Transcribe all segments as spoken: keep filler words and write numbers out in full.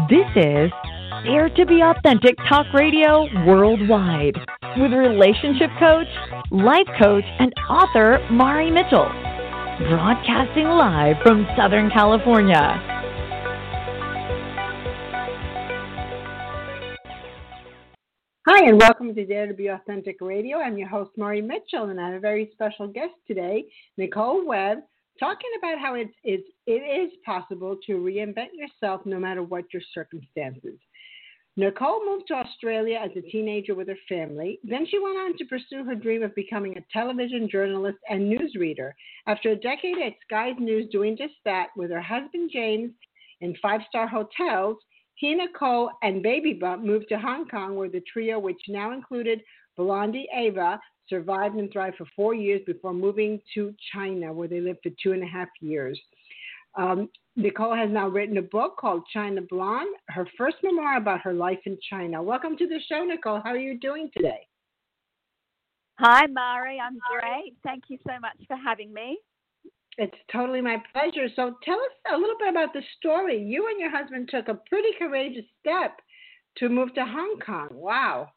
This is Dare to Be Authentic Talk Radio Worldwide with relationship coach, life coach, and author Mari Mitchell. Broadcasting live from Southern California. Hi, and welcome to Dare to Be Authentic Radio. I'm your host, Mari Mitchell, and I have a very special guest today, Nicole Webb, talking about how it's, it's, it is possible to reinvent yourself no matter what your circumstances. Nicole moved to Australia as a teenager with her family. Then she went on to pursue her dream of becoming a television journalist and newsreader. After a decade at Sky News doing just that with her husband James in five-star hotels, he, Nicole, and Baby Bump moved to Hong Kong, where the trio, which now included Blondie Ava, survived and thrived for four years before moving to China, where they lived for two and a half years. Um, Nicole has now written a book called China Blonde, her first memoir about her life in China. Welcome to the show, Nicole. How are you doing today? Hi, Mari. I'm great. Thank you so much for having me. It's totally my pleasure. So tell us a little bit about the story. You and your husband took a pretty courageous step to move to Hong Kong. Wow.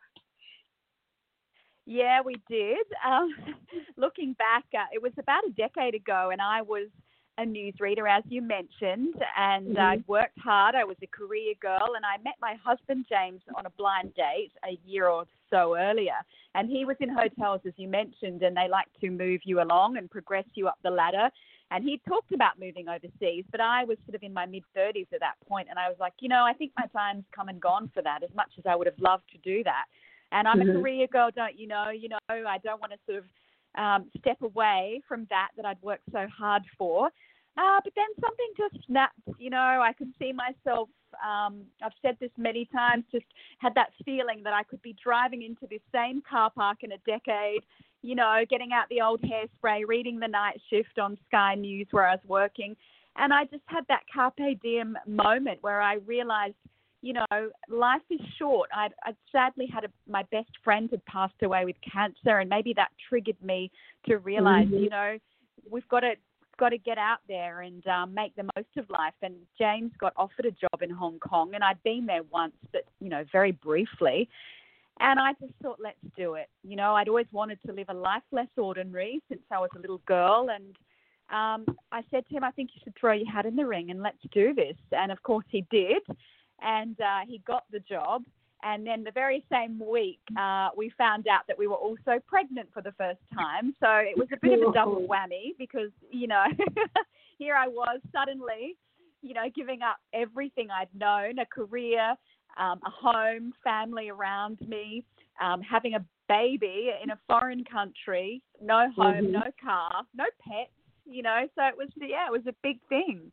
Yeah, we did. Um, looking back, uh, it was about a decade ago, and I was a newsreader, as you mentioned, and mm-hmm. I worked hard. I was a career girl, and I met my husband, James, on a blind date a year or so earlier. And he was in hotels, as you mentioned, and they like to move you along and progress you up the ladder. And he talked about moving overseas, but I was sort of in my mid-thirties at that point, and I was like, you know, I think my time's come and gone for that, as much as I would have loved to do that. And I'm mm-hmm. a career girl, don't you know? You know, I don't want to sort of um, step away from that that I'd worked so hard for. Uh, but then something just snapped, you know, I could see myself, um, I've said this many times, just had that feeling that I could be driving into this same car park in a decade, you know, getting out the old hairspray, reading the night shift on Sky News where I was working. And I just had that carpe diem moment where I realized, you know, life is short. I'd, I'd sadly had a, my best friend had passed away with cancer, and maybe that triggered me to realize, mm-hmm. you know, we've got to got to get out there and um, make the most of life. And James got offered a job in Hong Kong, and I'd been there once, but, you know, very briefly. And I just thought, let's do it. You know, I'd always wanted to live a life less ordinary since I was a little girl. And um, I said to him, I think you should throw your hat in the ring and let's do this. And, of course, he did. And uh, he got the job. And then the very same week, uh, we found out that we were also pregnant for the first time. So it was a bit of a double whammy because, you know, here I was suddenly, you know, giving up everything I'd known, a career, um, a home, family around me, um, having a baby in a foreign country, no home, mm-hmm. no car, no pets, you know. So it was, yeah, it was a big thing.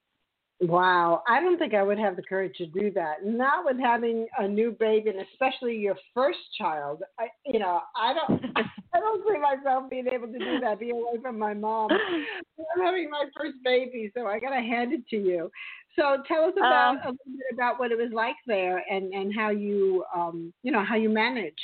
Wow. I don't think I would have the courage to do that. Not with having a new baby, and especially your first child. I, you know, I don't I don't see myself being able to do that, be away from my mom. I'm having my first baby, so I got to hand it to you. So tell us about um, a little bit about what it was like there and, and how you, um, you know, how you managed.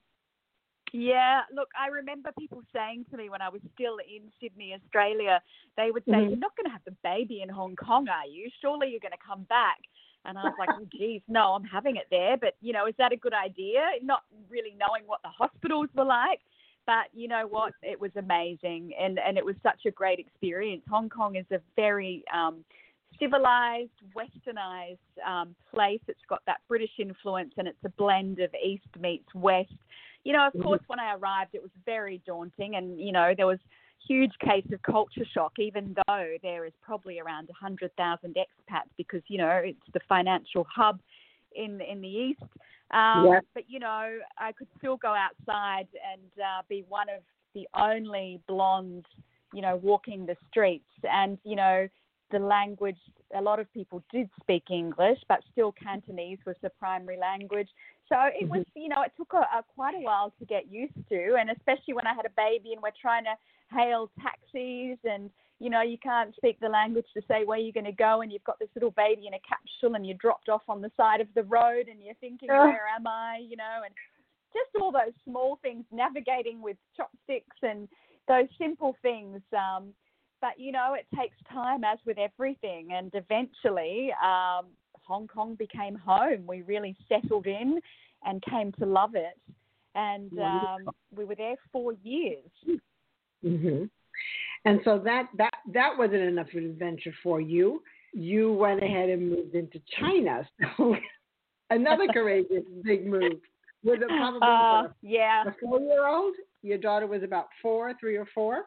Yeah, look, I remember people saying to me when I was still in Sydney, Australia, they would say, mm-hmm. you're not going to have the baby in Hong Kong, are you? Surely you're going to come back. And I was like, oh, geez, no, I'm having it there. But, you know, is that a good idea? Not really knowing what the hospitals were like. But you know what? It was amazing. And, and it was such a great experience. Hong Kong is a very um, civilized, westernized um, place. It's got that British influence, and it's a blend of East meets West. You know, of course, when I arrived, it was very daunting, and, you know, there was huge case of culture shock, even though there is probably around one hundred thousand expats because, you know, it's the financial hub in in the East. Um, yeah. But, you know, I could still go outside and uh, be one of the only blondes, you know, walking the streets. And, you know, the language, a lot of people did speak English, but still Cantonese was the primary language. So it was, you know, it took a, a, quite a while to get used to, and especially when I had a baby and we're trying to hail taxis and, you know, you can't speak the language to say where you're going to go, and you've got this little baby in a capsule and you're dropped off on the side of the road and you're thinking, oh. where am I, you know, and just all those small things, navigating with chopsticks and those simple things. Um, but, you know, it takes time, as with everything, and eventually um, Hong Kong became home. We really settled in and came to love it. And um, we were there four years. Mm-hmm. And so that, that, that wasn't enough of an adventure for you. You went ahead and moved into China. So another courageous big move. Was it probably uh, a, yeah. a four-year-old? Your daughter was about four, three or four?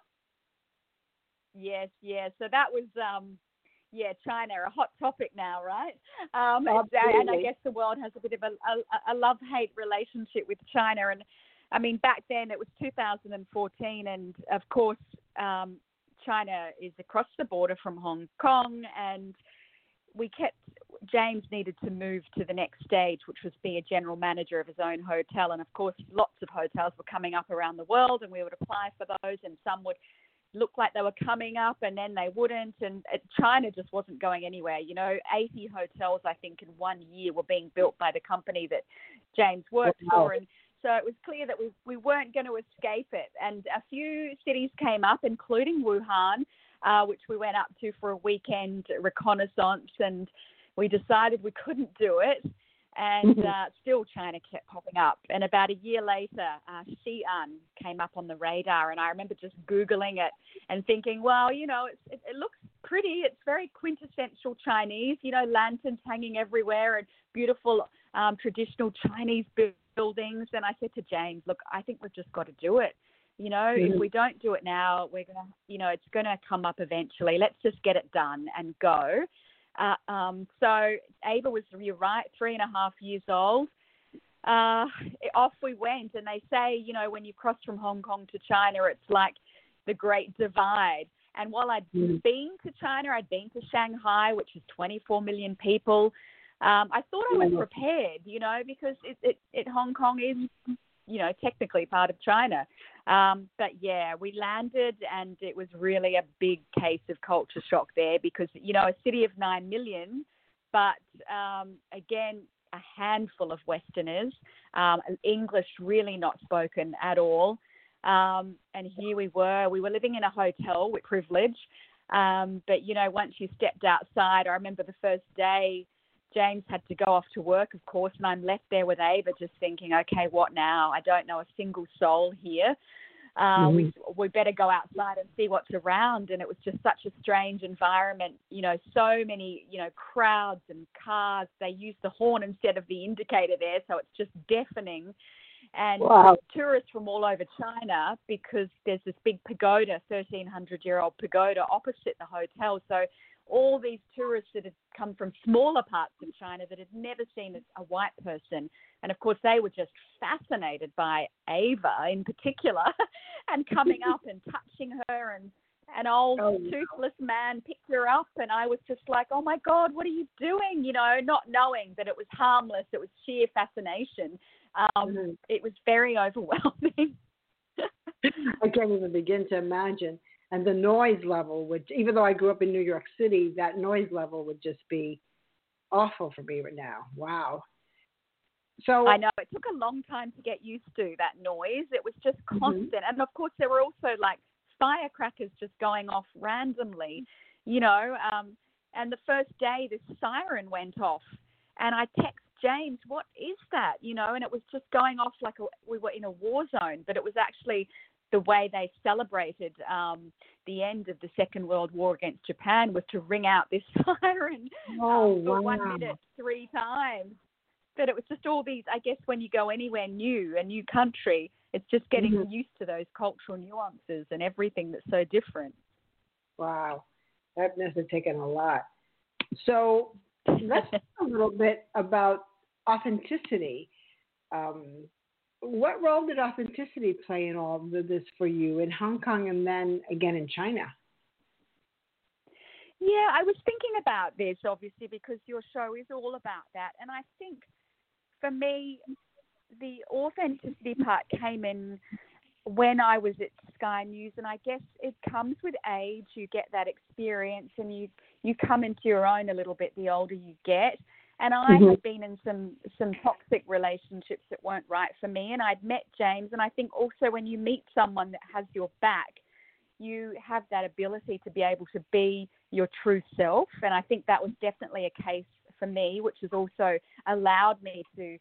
Yes, yes. So that was, um, yeah, China, a hot topic now, right? Um, Absolutely. And I guess the world has a bit of a, a, a love-hate relationship with China. And, I mean, back then it was two thousand fourteen, and, of course, um, China is across the border from Hong Kong, and we kept, James needed to move to the next stage, which was be a general manager of his own hotel. And, of course, lots of hotels were coming up around the world, and we would apply for those, and some would look like they were coming up and then they wouldn't, and China just wasn't going anywhere. You know, eighty hotels, I think, in one year were being built by the company that James worked wow. for, and so it was clear that we, we weren't going to escape it. And a few cities came up, including Wuhan, uh, which we went up to for a weekend reconnaissance, and we decided we couldn't do it. And uh, still China kept popping up. And about a year later, uh, Xi'an came up on the radar. And I remember just Googling it and thinking, well, you know, it's, it, it looks pretty. It's very quintessential Chinese, you know, lanterns hanging everywhere and beautiful um, traditional Chinese buildings. And I said to James, look, I think we've just got to do it. You know, mm-hmm. if we don't do it now, we're going to, you know, it's going to come up eventually. Let's just get it done and go. Uh, um, so Ava was, you're right, three and a half years old. Uh, off we went, and they say, you know, when you cross from Hong Kong to China, it's like the Great Divide. And while I'd mm. been to China, I'd been to Shanghai, which is twenty-four million people. Um, I thought I was prepared, you know, because it, it, it Hong Kong is, you know, technically part of China. Um, but yeah, we landed, and it was really a big case of culture shock there because, you know, a city of nine million, but um, again, a handful of Westerners, um, English really not spoken at all. Um, and here we were, we were living in a hotel with privilege. Um, but, you know, once you stepped outside, I remember the first day, James had to go off to work, of course, and I'm left there with Ava just thinking, okay, what now? I don't know a single soul here. Uh, mm-hmm. we, we better go outside and see what's around. And it was just such a strange environment, you know, so many, you know, crowds and cars. They use the horn instead of the indicator there, so it's just deafening. And wow. tourists from all over China, because there's this big pagoda, thirteen hundred year old pagoda opposite the hotel. So all these tourists that had come from smaller parts of China that had never seen a white person. And, of course, they were just fascinated by Ava in particular and coming up and touching her. And an old oh, toothless man picked her up, and I was just like, oh, my God, what are you doing? You know, not knowing that it was harmless. It was sheer fascination. Um, mm-hmm. It was very overwhelming. I can't even begin to imagine. And the noise level, which even though I grew up in New York City, that noise level would just be awful for me right now. Wow. So I know it took a long time to get used to that noise. It was just constant. Mm-hmm. And of course, there were also like firecrackers just going off randomly, you know. Um, and the first day, this siren went off, and I text James, what is that? You know, and it was just going off like a, we were in a war zone, but it was actually the way they celebrated um, the end of the Second World War against Japan was to ring out this siren oh, um, for wow. one minute three times. But it was just all these, I guess, when you go anywhere new, a new country, it's just getting mm-hmm. used to those cultural nuances and everything that's so different. Wow. That must have taken a lot. So let's talk a little bit about authenticity. Um, what role did authenticity play in all of this for you in Hong Kong and then again in China? Yeah, I was thinking about this, obviously, because your show is all about that. And I think for me, the authenticity part came in when I was at Sky News. And I guess it comes with age. You get that experience and you, you come into your own a little bit the older you get. And I mm-hmm. had been in some, some toxic relationships that weren't right for me. And I'd met James. And I think also when you meet someone that has your back, you have that ability to be able to be your true self. And I think that was definitely a case for me, which has also allowed me to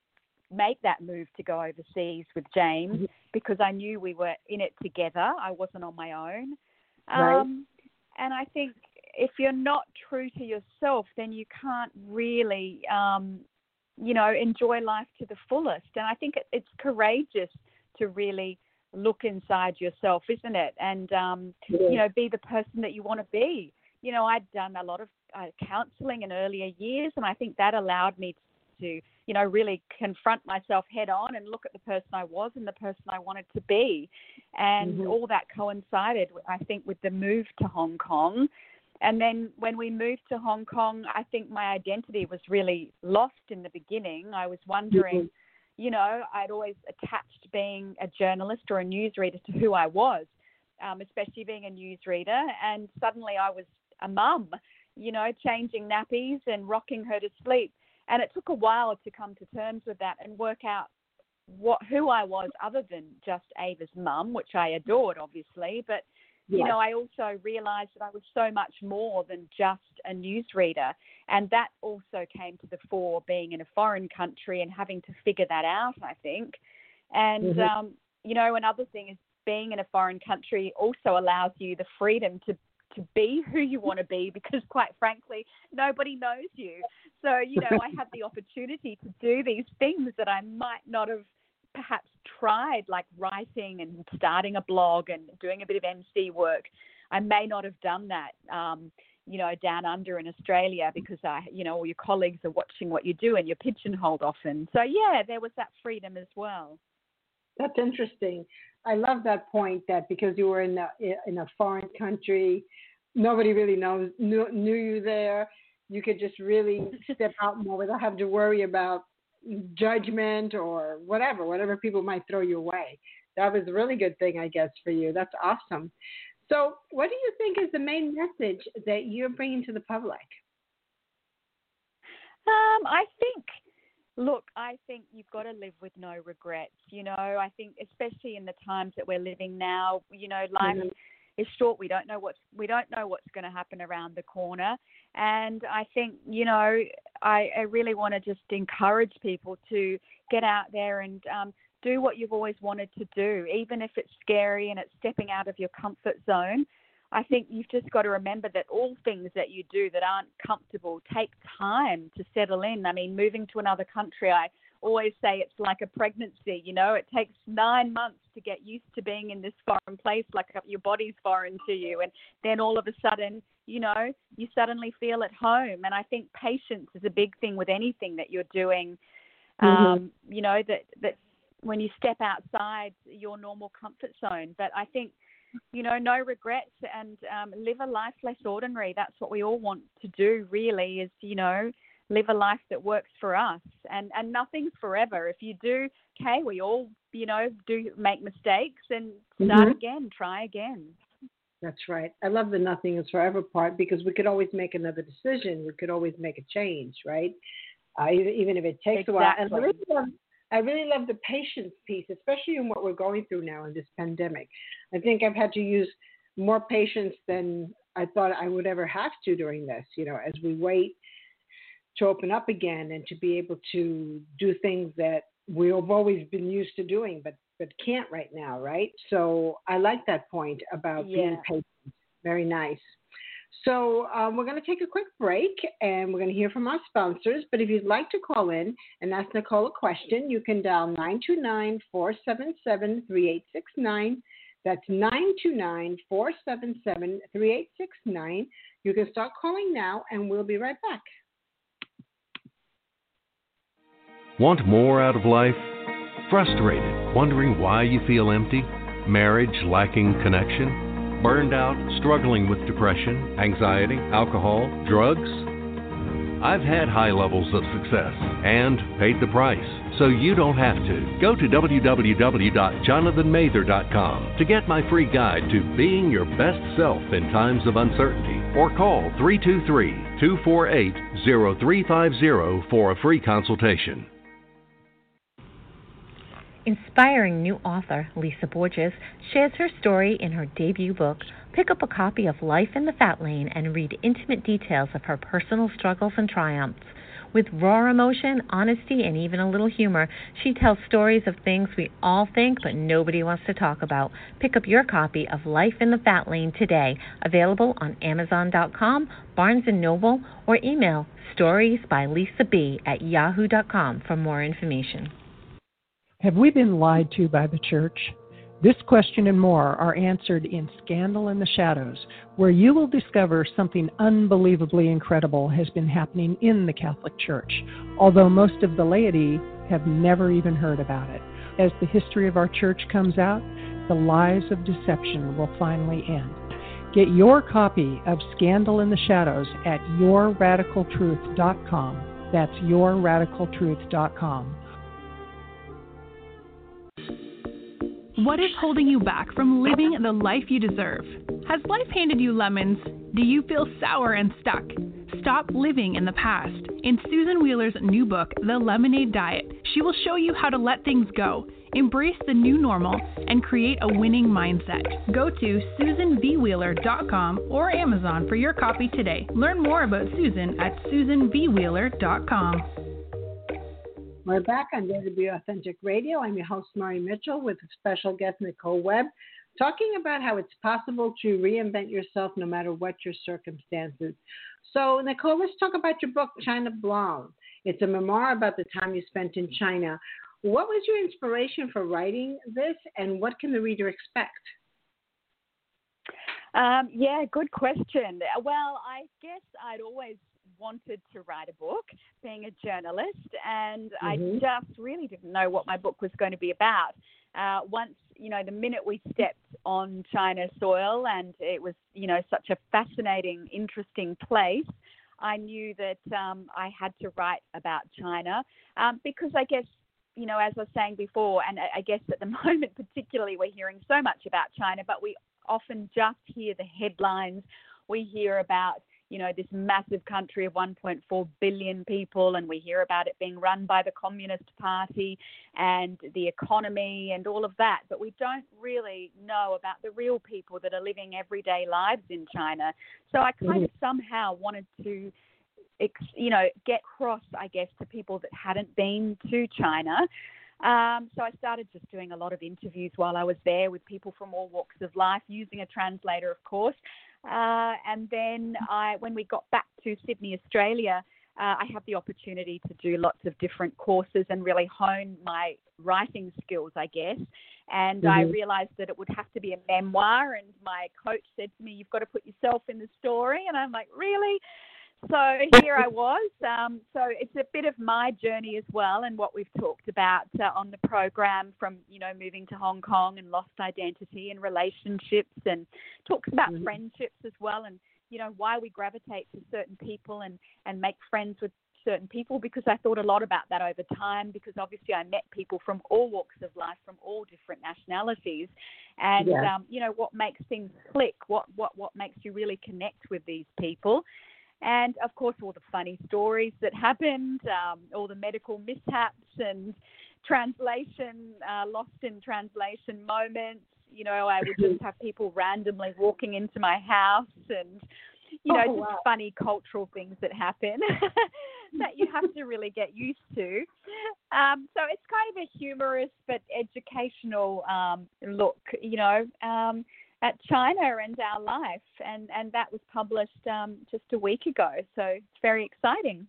make that move to go overseas with James, mm-hmm. because I knew we were in it together. I wasn't on my own. Right. Um, and I think if you're not true to yourself, then you can't really, um, you know, enjoy life to the fullest. And I think it, it's courageous to really look inside yourself, isn't it? And, um, yeah. you know, be the person that you want to be. You know, I'd done a lot of uh, counselling in earlier years, and I think that allowed me to, you know, really confront myself head on and look at the person I was and the person I wanted to be. And mm-hmm. all that coincided, I think, with the move to Hong Kong. And then when we moved to Hong Kong, I think my identity was really lost in the beginning. I was wondering, mm-hmm. you know, I'd always attached being a journalist or a newsreader to who I was, um, especially being a newsreader. And suddenly I was a mum, you know, changing nappies and rocking her to sleep. And it took a while to come to terms with that and work out what who I was other than just Ava's mum, which I adored, obviously. But, yes. you know, I also realised that I was so much more than just a newsreader. And that also came to the fore, being in a foreign country and having to figure that out, I think. And, mm-hmm. um, you know, another thing is being in a foreign country also allows you the freedom to to be who you want to be, because quite frankly, nobody knows you. So, you know, I had the opportunity to do these things that I might not have perhaps tried, like writing and starting a blog and doing a bit of M C work. I may not have done that, um, you know, down under in Australia, because, I, you know, all your colleagues are watching what you do and you're pigeonholed often. So, yeah, there was that freedom as well. That's interesting. I love that point, that because you were in a, in a foreign country, nobody really knows knew, knew you there. You could just really step out more without having to worry about judgment or whatever, whatever people might throw your way. That was a really good thing, I guess, for you. That's awesome. So what do you think is the main message that you're bringing to the public? Um, I think... Look, I think you've got to live with no regrets. You know, I think especially in the times that we're living now, you know, life mm-hmm. is short. We don't know what's we don't know what's going to happen around the corner. And I think, you know, I, I really want to just encourage people to get out there and um, do what you've always wanted to do, even if it's scary and it's stepping out of your comfort zone. I think you've just got to remember that all things that you do that aren't comfortable take time to settle in. I mean, moving to another country, I always say it's like a pregnancy, you know. It takes nine months to get used to being in this foreign place, like your body's foreign to you. And then all of a sudden, you know, you suddenly feel at home. And I think patience is a big thing with anything that you're doing, mm-hmm. um, you know, that, that when you step outside your normal comfort zone. But I think, you know, no regrets, and um, live a life less ordinary. That's what we all want to do, really, is, you know, live a life that works for us. And, and nothing's forever. If you do, okay, we all, you know, do make mistakes and start mm-hmm. again, try again. That's right. I love the nothing is forever part, because we could always make another decision. We could always make a change, right? Uh, even, even if it takes exactly. a while. And I really love, I really love the patience piece, especially in what we're going through now in this pandemic. I think I've had to use more patience than I thought I would ever have to during this, you know, as we wait to open up again and to be able to do things that we've always been used to doing, but, but can't right now, right? So I like that point about yeah. being patient. Very nice. So um, we're going to take a quick break, and we're going to hear from our sponsors. But if you'd like to call in and ask Nicole a question, you can dial nine two nine, four seven seven, three eight six nine. That's nine two nine, four seven seven, three eight six nine. You can start calling now, and we'll be right back. Want more out of life? Frustrated, wondering why you feel empty? Marriage lacking connection? Burned out, struggling with depression, anxiety, alcohol, drugs? I've had high levels of success and paid the price, so you don't have to. Go to w w w dot jonathan mather dot com to get my free guide to being your best self in times of uncertainty, or call three two three, two four eight, zero three five zero for a free consultation. Inspiring new author Lisa Borges shares her story in her debut book. Pick up a copy of Life in the Fat Lane and read intimate details of her personal struggles and triumphs. With raw emotion, honesty, and even a little humor, she tells stories of things we all think but nobody wants to talk about. Pick up your copy of Life in the Fat Lane today, available on Amazon dot com, Barnes and Noble, or email storiesbylisa.b at yahoo dot com for more information. Have we been lied to by the church? This question and more are answered in Scandal in the Shadows, where you will discover something unbelievably incredible has been happening in the Catholic Church, although most of the laity have never even heard about it. As the history of our church comes out, the lies of deception will finally end. Get your copy of Scandal in the Shadows at your radical truth dot com. That's your radical truth dot com. What is holding you back from living the life you deserve? Has life handed you lemons? Do you feel sour and stuck? Stop living in the past. In Susan Wheeler's new book, The Lemonade Diet, she will show you how to let things go, embrace the new normal, and create a winning mindset. Go to susan v wheeler dot com or Amazon for your copy today. Learn more about Susan at susan v wheeler dot com. We're back on Dare to Be Authentic Radio. I'm your host, Mari Mitchell, with special guest Nicole Webb, talking about how it's possible to reinvent yourself no matter what your circumstances. So, Nicole, let's talk about your book, China Blonde. It's a memoir about the time you spent in China. What was your inspiration for writing this, and what can the reader expect? Um, yeah, good question. Well, I guess I'd always wanted to write a book, being a journalist, and mm-hmm. I just really didn't know what my book was going to be about. Uh, once, you know, the minute we stepped on China soil, and it was, you know, such a fascinating, interesting place, I knew that um, I had to write about China um, because I guess, you know, as I was saying before, and I guess at the moment particularly, we're hearing so much about China, but we often just hear the headlines. We hear about, you know, this massive country of one point four billion people, and we hear about it being run by the Communist Party and the economy and all of that, but we don't really know about the real people that are living everyday lives in China. So I kind of somehow wanted to, you know, get across, I guess, to people that hadn't been to China. Um, so I started just doing a lot of interviews while I was there with people from all walks of life, using a translator, of course. Uh, and then I, when we got back to Sydney, Australia, uh, I had the opportunity to do lots of different courses and really hone my writing skills, I guess. And mm-hmm. I realized that it would have to be a memoir. And my coach said to me, "You've got to put yourself in the story." And I'm like, really? So here I was. Um, so it's a bit of my journey as well, and what we've talked about uh, on the program, from, you know, moving to Hong Kong and lost identity and relationships, and talks about mm-hmm. friendships as well, and, you know, why we gravitate to certain people and, and make friends with certain people, because I thought a lot about that over time, because obviously I met people from all walks of life, from all different nationalities, and, yeah. um, you know, what makes things click, what, what, what makes you really connect with these people. And, of course, all the funny stories that happened, um, all the medical mishaps and translation, uh, lost in translation moments. You know, I would just have people randomly walking into my house, and, you know, oh, just wow. funny cultural things that happen that you have to really get used to. Um, so it's kind of a humorous but educational um, look, you know, um at China and our life, and, and that was published um, just a week ago. So it's very exciting.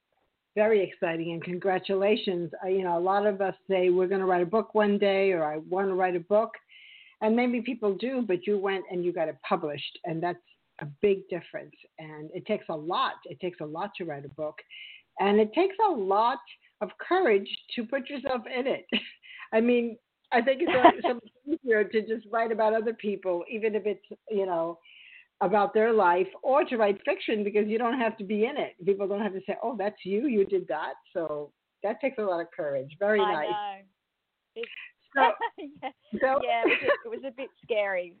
Very exciting, and congratulations. Uh, you know, a lot of us say we're going to write a book one day, or I want to write a book, and maybe people do, but you went and you got it published, and that's a big difference. And it takes a lot. It takes a lot to write a book, and it takes a lot of courage to put yourself in it. I mean, I think it's so much easier to just write about other people, even if it's, you know, about their life, or to write fiction, because you don't have to be in it. People don't have to say, "Oh, that's you, you did that." So that takes a lot of courage. Very I nice. Know. It's, so, yeah, so, yeah it, was a, it was a bit scary.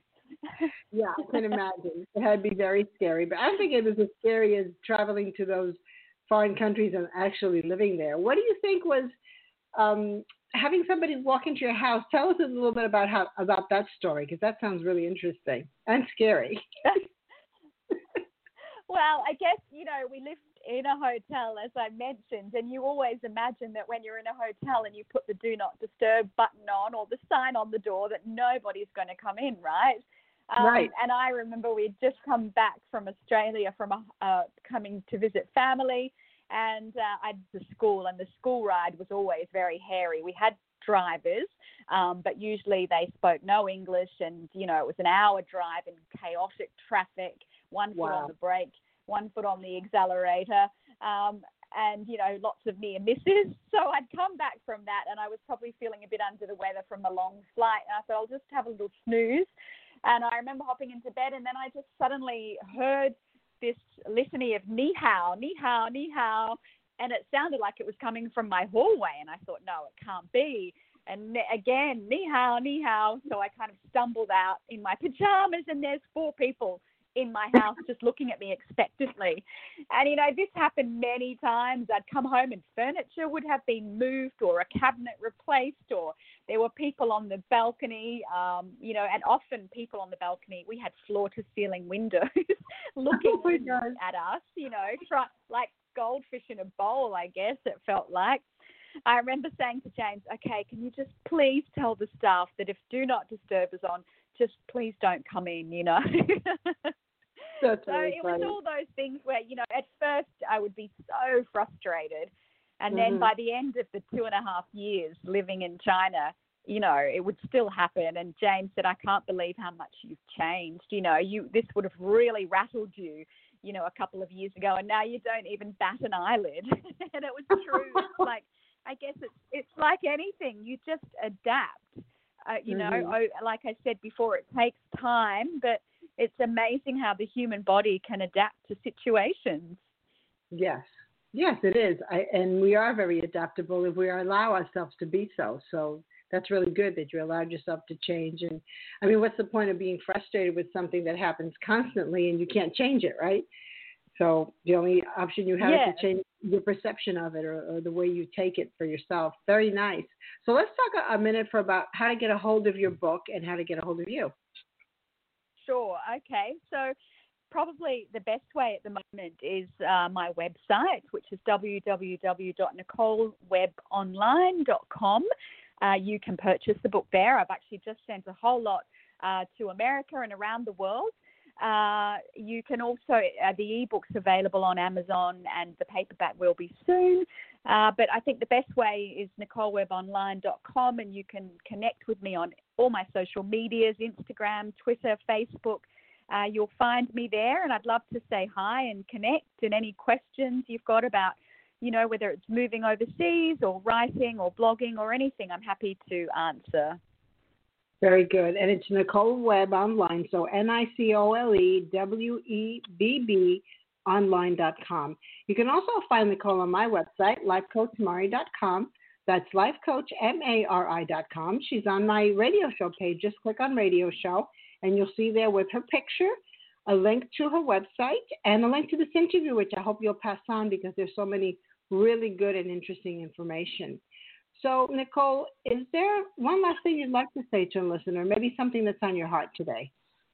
Yeah, I can imagine. It had to be very scary. But I don't think it was as scary as traveling to those foreign countries and actually living there. What do you think was um, having somebody walk into your house. Tell us a little bit about how about that story, because that sounds really interesting and scary. Well, I guess, you know, we lived in a hotel, as I mentioned, and you always imagine that when you're in a hotel and you put the do not disturb button on or the sign on the door that nobody's going to come in, right? Um, right. And I remember we'd just come back from Australia from a, uh, coming to visit family, and uh, I'd the school, and the school ride was always very hairy. We had drivers, um, but usually they spoke no English, and, you know, it was an hour drive in chaotic traffic, one foot Wow. on the brake, one foot on the accelerator, um, and, you know, lots of near misses. So I'd come back from that, and I was probably feeling a bit under the weather from the long flight, and I thought I'll just have a little snooze. And I remember hopping into bed, and then I just suddenly heard this litany of ni hao, ni hao, ni hao, and it sounded like it was coming from my hallway, and I thought, no, it can't be. And again, ni hao, ni hao. So I kind of stumbled out in my pajamas, and there's four people in my house just looking at me expectantly. And, you know, this happened many times. I'd come home and furniture would have been moved or a cabinet replaced, or there were people on the balcony, um, you know, and often people on the balcony, we had floor-to-ceiling windows looking oh at us, you know, try, like goldfish in a bowl, I guess it felt like. I remember saying to James, okay, can you just please tell the staff that if do not disturb is on, just please don't come in, you know. That's so really it funny. was all those things where, you know, at first I would be so frustrated. And then Mm-hmm. by the end of the two and a half years living in China, you know, it would still happen. And James said, I can't believe how much you've changed. You know, you this would have really rattled you, you know, a couple of years ago. And now you don't even bat an eyelid. And it was true. It's like, I guess it's it's like anything. You just adapt. Uh, you mm-hmm. know, oh, like I said before, it takes time, but it's amazing how the human body can adapt to situations. Yes. Yes, it is. I, and we are very adaptable if we allow ourselves to be so. So that's really good that you allowed yourself to change. And I mean, what's the point of being frustrated with something that happens constantly and you can't change it, right? So the only option you have Yes. is to change your perception of it, or, or the way you take it for yourself. Very nice. So let's talk a, a minute for about how to get a hold of your book and how to get a hold of you. Sure. Okay. So probably the best way at the moment is uh, my website, which is w w w dot nicole web online dot com. Uh, you can purchase the book there. I've actually just sent a whole lot uh, to America and around the world. Uh, you can also, uh, the ebook's available on Amazon, and the paperback will be soon. Uh, but I think the best way is nicole web online dot com, and you can connect with me on all my social medias, Instagram, Twitter, Facebook. Uh, you'll find me there, and I'd love to say hi and connect. And any questions you've got about, you know, whether it's moving overseas or writing or blogging or anything, I'm happy to answer. Very good. And it's Nicole Webb Online, so N I C O L E W E B B online dot com. You can also find Nicole on my website, life coach mari dot com. That's life coach mari dot com. She's on my radio show page. Just click on radio show, and you'll see there with her picture a link to her website and a link to this interview, which I hope you'll pass on because there's so many really good and interesting information. So, Nicole, is there one last thing you'd like to say to a listener, maybe something that's on your heart today?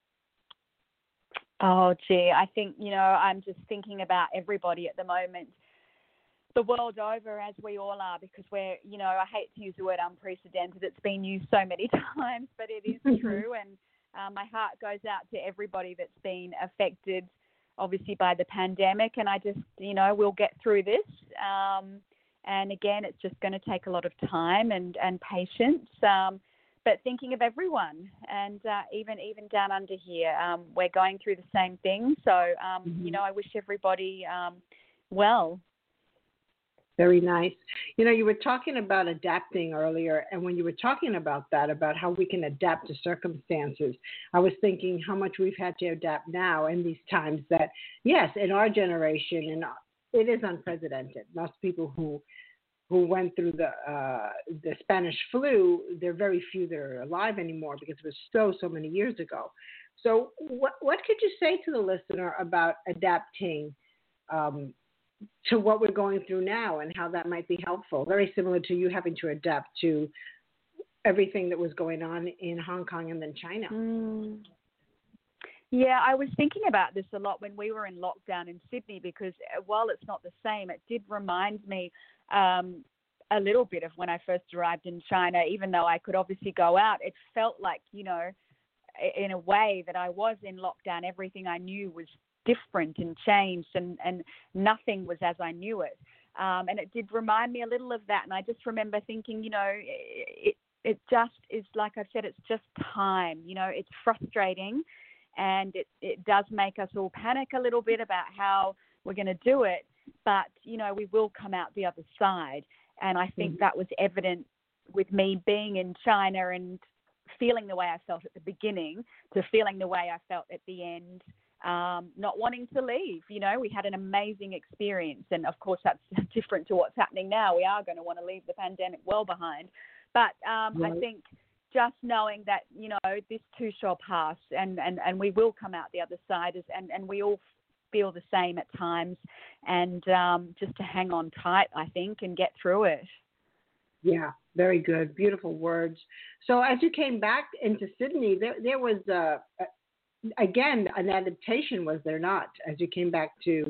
Oh, gee, I think, you know, I'm just thinking about everybody at the moment, the world over, as we all are, because we're, you know, I hate to use the word unprecedented. It's been used so many times, but it is true. And uh, my heart goes out to everybody that's been affected, obviously, by the pandemic. And I just, you know, we'll get through this. Um, and again, it's just going to take a lot of time and, and patience. Um, but thinking of everyone, and uh, even even down under here, um, we're going through the same thing. So, um, mm-hmm. you know, I wish everybody um, well. Very nice. You know, you were talking about adapting earlier, and when you were talking about that, about how we can adapt to circumstances, I was thinking how much we've had to adapt now in these times that, yes, in our generation, and it is unprecedented. Most people who who went through the uh, the Spanish flu, there are very few that are alive anymore because it was so, so many years ago. So what what could you say to the listener about adapting um, to what we're going through now and how that might be helpful. Very similar to you having to adapt to everything that was going on in Hong Kong and then China. Mm. Yeah, I was thinking about this a lot when we were in lockdown in Sydney, because while it's not the same, it did remind me um, a little bit of when I first arrived in China. Even though I could obviously go out, it felt like, you know, in a way that I was in lockdown. Everything I knew was different and changed, and, and nothing was as I knew it. Um, and it did remind me a little of that. And I just remember thinking, you know, it, it just is, like I said, it's just time. You know, it's frustrating. And it, it does make us all panic a little bit about how we're going to do it. But, you know, we will come out the other side. And I think mm-hmm. that was evident with me being in China and feeling the way I felt at the beginning to feeling the way I felt at the end, um, not wanting to leave. You know, we had an amazing experience. And, of course, that's different to what's happening now. We are going to want to leave the pandemic well behind. But um, right. I think just knowing that, you know, this too shall pass, and, and, and we will come out the other side, and, and we all feel the same at times, and um, just to hang on tight, I think, and get through it. Yeah, very good. Beautiful words. So as you came back into Sydney, there, there was, uh, again, an adaptation, was there not, as you came back to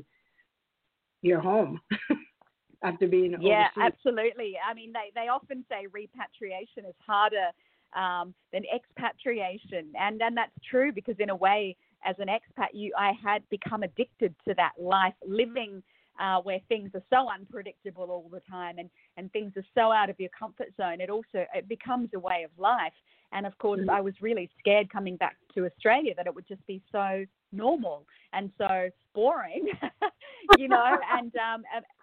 your home? After being yeah, overseas. Absolutely. I mean, they, they often say repatriation is harder um, than expatriation, and and that's true, because in a way, as an expat, you I had become addicted to that life, living uh, where things are so unpredictable all the time, and, and things are so out of your comfort zone. It also it becomes a way of life, and of course, mm-hmm. I was really scared coming back to Australia that it would just be so normal and so boring, you know, and um,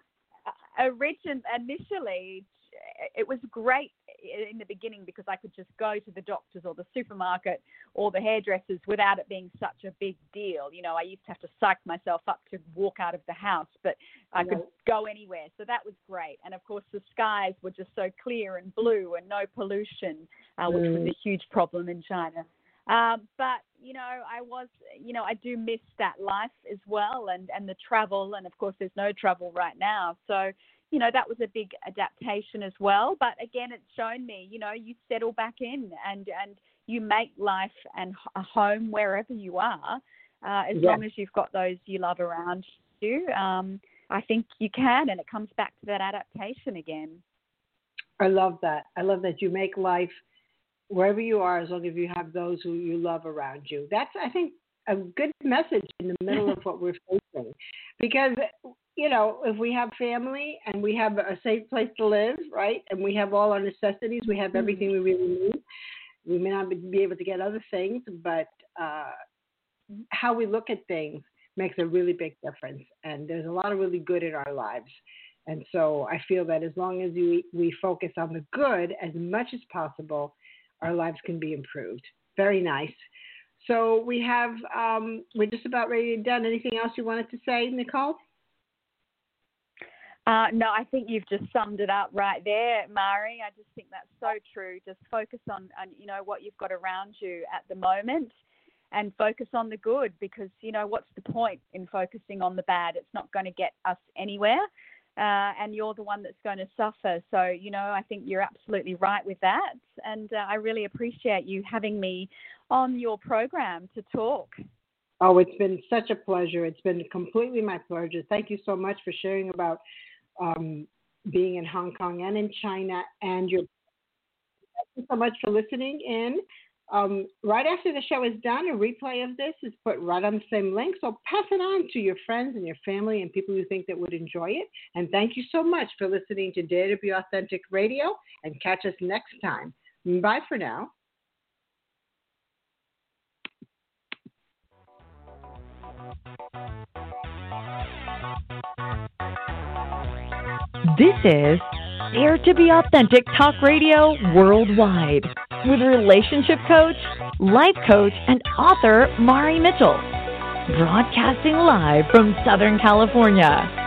origin initially it was great in the beginning, because I could just go to the doctors or the supermarket or the hairdressers without it being such a big deal. You know, I used to have to psych myself up to walk out of the house, but I could go anywhere. So that was great. And of course, the skies were just so clear and blue and no pollution, uh, which was a huge problem in China. Um, but, you know, I was, you know, I do miss that life as well, and, and the travel. And of course, there's no travel right now. So, you know, that was a big adaptation as well. But again, it's shown me, you know, you settle back in and, and you make life and a home wherever you are, uh, as yeah. long as you've got those you love around you. Um, I think you can, and it comes back to that adaptation again. I love that. I love that you make life wherever you are, as long as you have those who you love around you. That's, I think, a good message in the middle of what we're facing. Because, you know, if we have family and we have a safe place to live, right, and we have all our necessities, we have everything we really need. We may not be able to get other things, but uh, how we look at things makes a really big difference. And there's a lot of really good in our lives. And so I feel that as long as we, we focus on the good as much as possible, our lives can be improved. Very nice. So we have, um, we're just about ready to done. Anything else you wanted to say, Nicole? Uh, no, I think you've just summed it up right there, Mari. I just think that's so true. Just focus on, on, you know, what you've got around you at the moment, and focus on the good, because, you know, what's the point in focusing on the bad? It's not going to get us anywhere, uh, and you're the one that's going to suffer. So, you know, I think you're absolutely right with that, and uh, I really appreciate you having me on your program to talk. Oh, it's been such a pleasure. It's been completely my pleasure. Thank you so much for sharing about um, being in Hong Kong and in China, and your. Thank you so much for listening in. Um, right after the show is done, a replay of this is put right on the same link. So pass it on to your friends and your family and people you think that would enjoy it. And thank you so much for listening to Dare to Be Authentic Radio, and catch us next time. Bye for now. This is Dare to Be Authentic Talk Radio Worldwide with relationship coach, life coach, and author Mari Mitchell. Broadcasting live from Southern California.